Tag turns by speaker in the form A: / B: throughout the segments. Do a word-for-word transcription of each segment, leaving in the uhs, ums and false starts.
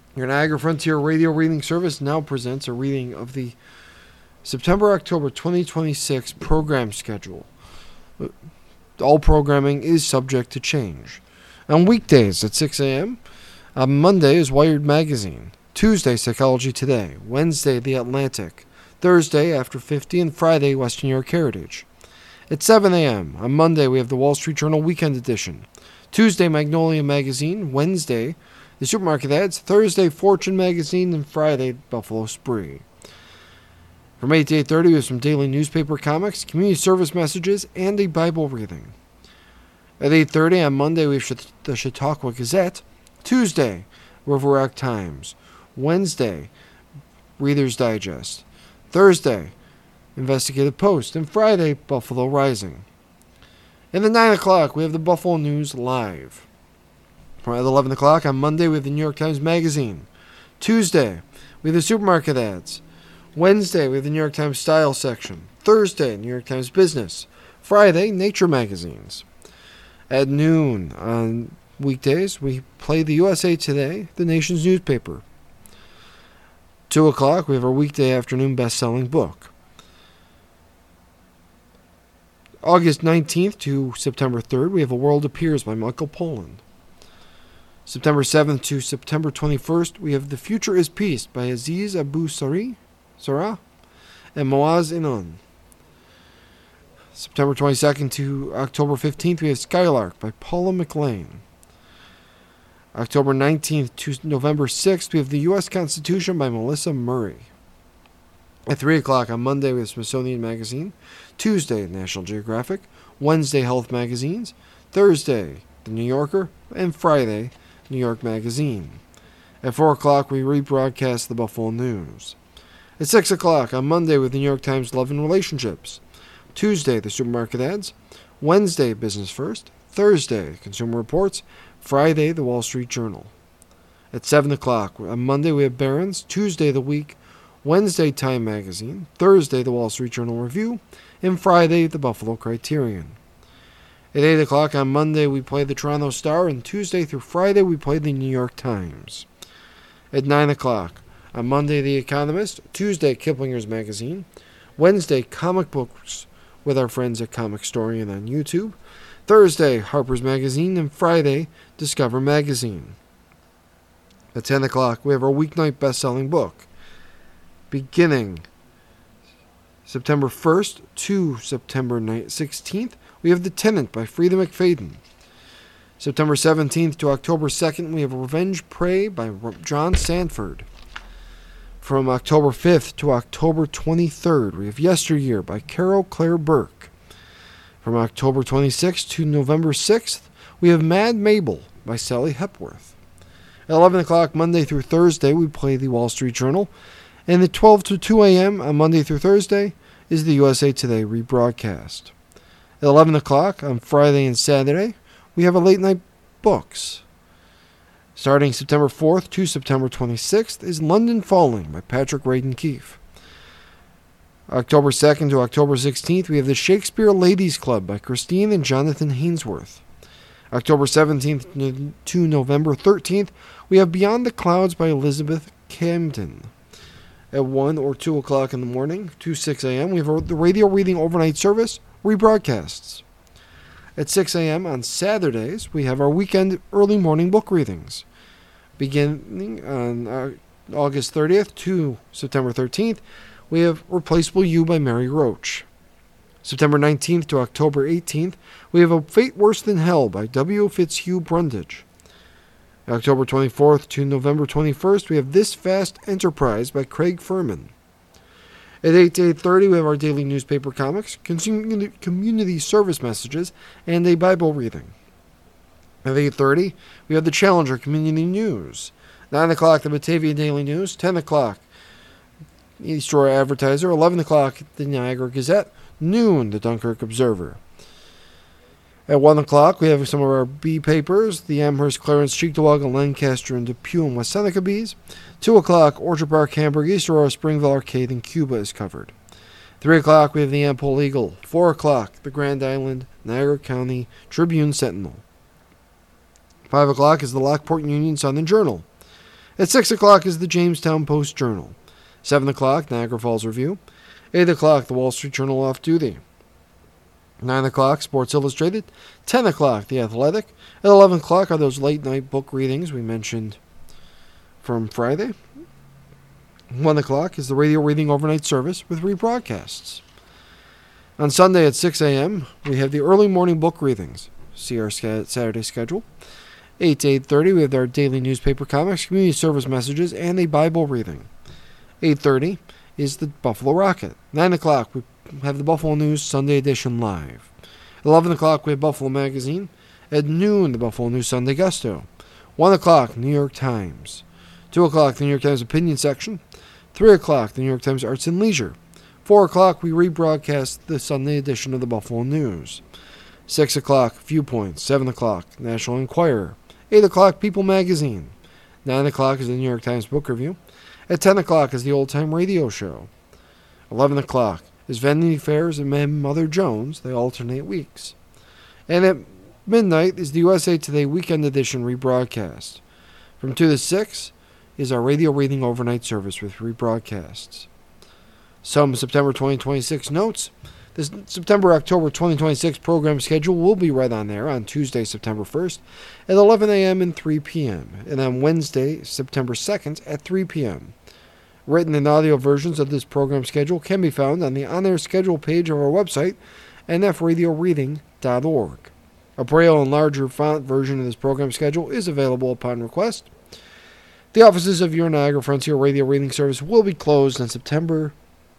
A: Your Niagara Frontier Radio Reading Service now presents a reading of the September-October twenty twenty-six program schedule. All programming is subject to change. On weekdays at six a.m., on Monday is Wired Magazine, Tuesday Psychology Today, Wednesday The Atlantic, Thursday After fifty, and Friday Western New York Heritage. At seven a.m. on Monday we have the Wall Street Journal Weekend Edition, Tuesday Magnolia Magazine, Wednesday The Supermarket Ads, Thursday Fortune Magazine, and Friday Buffalo Spree. From eight to eight thirty we have some daily newspaper comics, community service messages, and a Bible reading. At eight thirty on Monday we have the Chautauqua Gazette, Tuesday River Rock Times, Wednesday Reader's Digest, Thursday Investigative Post, and Friday Buffalo Rising. And at nine o'clock we have the Buffalo News Live. At eleven o'clock on Monday we have the New York Times Magazine, Tuesday we have the Supermarket Ads, Wednesday we have the New York Times Style section, Thursday New York Times Business, Friday Nature magazines. At noon on weekdays we play the U S A Today, the nation's newspaper. two o'clock we have our weekday afternoon best-selling book. August nineteenth to September third we have A World Appears by Michael Pollan. September seventh to September twenty-first we have The Future is Peace by Aziz Abu Sari Sarah, and Moaz Inon. September twenty-second to October fifteenth, we have Skylark by Paula McLean. October nineteenth to November sixth, we have the U S Constitution by Melissa Murray. At three o'clock on Monday, we have Smithsonian Magazine. Tuesday, National Geographic. Wednesday, Health Magazines. Thursday, The New Yorker. And Friday, New York Magazine. At four o'clock, we rebroadcast the Buffalo News. At six o'clock on Monday with the New York Times Love and Relationships. Tuesday, the Supermarket Ads. Wednesday, Business First. Thursday, Consumer Reports. Friday, the Wall Street Journal. At seven o'clock on Monday, we have Barron's. Tuesday, The Week. Wednesday, Time Magazine. Thursday, the Wall Street Journal Review. And Friday, the Buffalo Criterion. At eight o'clock on Monday, we play the Toronto Star. And Tuesday through Friday, we play the New York Times. At nine o'clock on Monday, The Economist. Tuesday, Kiplinger's Magazine. Wednesday, Comic Books with our friends at Comic Storian on YouTube. Thursday, Harper's Magazine. And Friday, Discover Magazine. At ten o'clock, we have our weeknight best-selling book. Beginning September first to September sixteenth, we have The Tenant by Frida McFadden. September seventeenth to October second, we have Revenge Prey by John Sanford. From October fifth to October twenty-third, we have Yesteryear by Carol Claire Burke. From October twenty-sixth to November sixth, we have Mad Mabel by Sally Hepworth. At eleven o'clock Monday through Thursday, we play the Wall Street Journal. And at twelve to two a.m. on Monday through Thursday is the U S A Today rebroadcast. At eleven o'clock on Friday and Saturday, we have a late night books. Starting September fourth to September twenty-sixth is London Falling by Patrick Radden Keefe. October second to October sixteenth, we have the Shakespeare Ladies Club by Christine and Jonathan Hainsworth. October seventeenth to November thirteenth, we have Beyond the Clouds by Elizabeth Camden. At one or two o'clock in the morning to six a.m., we have the Radio Reading Overnight Service rebroadcasts. At six a.m. on Saturdays, we have our weekend early morning book readings. Beginning on uh, August thirtieth to September thirteenth, we have Replaceable You by Mary Roach. September nineteenth to October eighteenth, we have A Fate Worse Than Hell by W. Fitzhugh Brundage. October twenty-fourth to November twenty-first, we have This Vast Enterprise by Craig Furman. At eight to eight thirty, we have our daily newspaper comics, community service messages, and a Bible reading. At eight thirty, we have the Challenger Community News. nine o'clock, the Batavia Daily News. ten o'clock, East Shore Advertiser. eleven o'clock, the Niagara Gazette. Noon, the Dunkirk Observer. At one o'clock, we have some of our bee papers, the Amherst, Clarence, Cheektowaga, Lancaster, and Depew and West Seneca bees. two o'clock, Orchard Park, Hamburg, East Aurora, Springville Arcade, and Cuba is covered. three o'clock, we have the Ampol Eagle. four o'clock, the Grand Island, Niagara County, Tribune Sentinel. five o'clock is the Lockport Union Sun and Journal. At six o'clock is the Jamestown Post-Journal. seven o'clock, Niagara Falls Review. eight o'clock, the Wall Street Journal Off-Duty. nine o'clock, Sports Illustrated. ten o'clock, The Athletic. At eleven o'clock are those late-night book readings we mentioned from Friday. one o'clock is the radio reading overnight service with rebroadcasts. On Sunday at six a.m., we have the early morning book readings. See our Saturday schedule. eight to eight thirty, we have our daily newspaper comics, community service messages, and a Bible reading. eight thirty is the Buffalo Rocket. nine o'clock, we have the Buffalo News Sunday edition live. eleven o'clock, we have Buffalo Magazine. At noon, the Buffalo News Sunday Gusto. one o'clock, New York Times. two o'clock, the New York Times Opinion section. three o'clock, the New York Times Arts and Leisure. four o'clock, we rebroadcast the Sunday edition of the Buffalo News. six o'clock, Viewpoints. seven o'clock, National Enquirer. eight o'clock, People Magazine. nine o'clock is the New York Times Book Review. At ten o'clock is the Old Time Radio Show. eleven o'clock is Vanity Fairs and Mother Jones. They alternate weeks. And at midnight is the U S A Today Weekend Edition rebroadcast. From two to six is our radio reading overnight service with rebroadcasts. Some September twenty twenty-six notes. The September-October twenty twenty-six program schedule will be right on there on Tuesday, September first at eleven a.m. and three p.m. and on Wednesday, September second at three p.m. Written and audio versions of this program schedule can be found on the on-air schedule page of our website, n f radio reading dot org. A Braille and larger font version of this program schedule is available upon request. The offices of your Niagara Frontier Radio Reading Service will be closed on September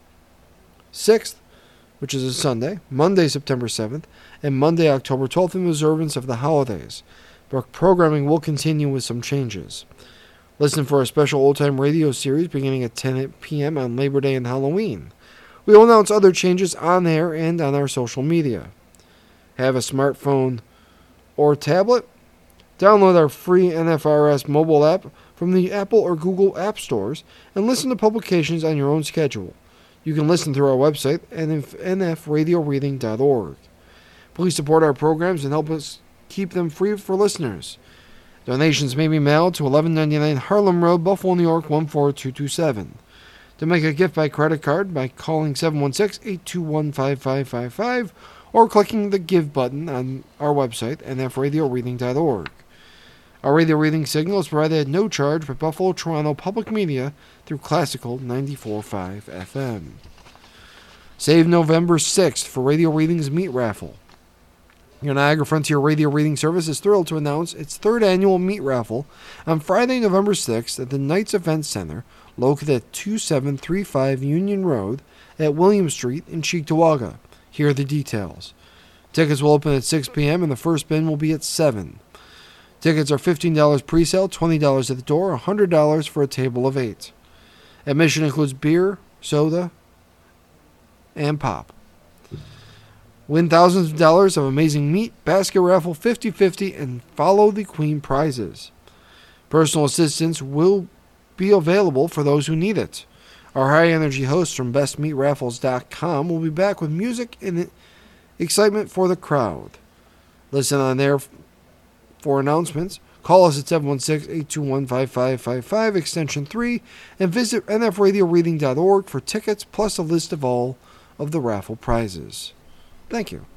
A: sixth, which is a Sunday, Monday, September seventh, and Monday, October twelfth in observance of the holidays. But programming will continue with some changes. Listen for a special old-time radio series beginning at ten p.m. on Labor Day and Halloween. We will announce other changes on air and on our social media. Have a smartphone or tablet? Download our free N F R S mobile app from the Apple or Google App Stores and listen to publications on your own schedule. You can listen through our website at n f radio reading dot org. Please support our programs and help us keep them free for listeners. Donations may be mailed to eleven ninety-nine Harlem Road, Buffalo, New York one four two two seven. To make a gift by credit card, by calling seven one six, eight two one, five five five five or clicking the Give button on our website, n f radio reading dot org. Our radio reading signal is provided at no charge by Buffalo Toronto Public Media through Classical ninety-four point five F M. Save November sixth for Radio Readings Meat Raffle. Your Niagara Frontier Radio Reading Service is thrilled to announce its third annual meat raffle on Friday, November sixth at the Knights Event Center, located at twenty-seven thirty-five Union Road at William Street in Cheektowaga. Here are the details. Tickets will open at six p.m. and the first bin will be at seven. Tickets are fifteen dollars pre-sale, twenty dollars at the door, one hundred dollars for a table of eight. Admission includes beer, soda, and pop. Win thousands of dollars of amazing meat, basket raffle, fifty-fifty, and follow the Queen prizes. Personal assistance will be available for those who need it. Our high-energy hosts from best meat raffles dot com will be back with music and excitement for the crowd. Listen on air for announcements. Call us at seven one six, eight two one, five five five five, extension three, and visit n f radio reading dot org for tickets plus a list of all of the raffle prizes. Thank you.